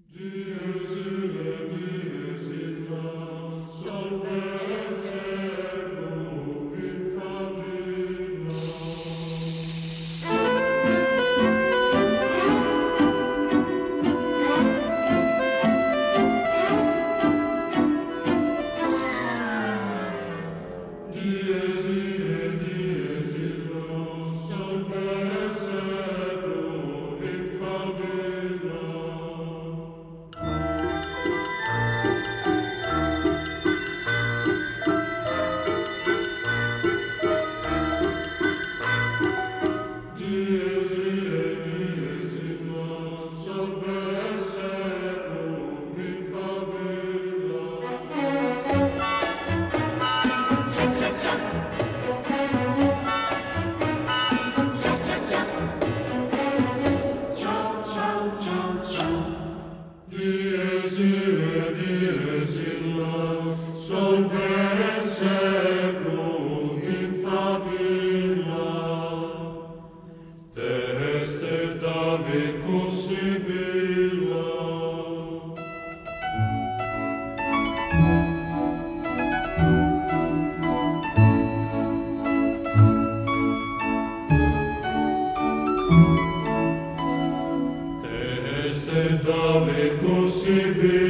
Dies ire, dies illa, salve secum in favilla. Dies ire, dies illa, salve secum in favilla. Dies ire, dies illa, salve secum in favilla. Ciao, ciao, ciao, ciao. Dies ire, dies illa, salve secum in favilla. Teste David possibila. Teste David possibila.